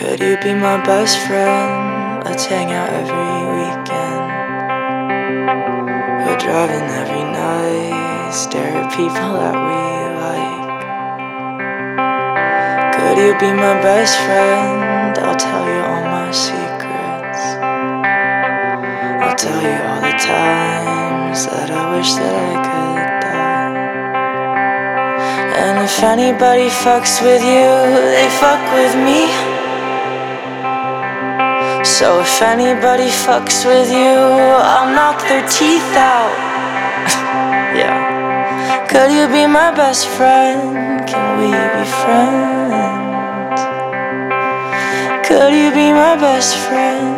Could you be my best friend? Let's hang out every weekend. We're driving every night, stare at people that we like. Could you be my best friend? I'll tell you all my secrets. I'll tell you all the times that I wish that I could die. And if anybody fucks with you, they fuck with me. So if anybody fucks with you, I'll knock their teeth out. Yeah. Could you be my best friend? Can we be friends? Could you be my best friend?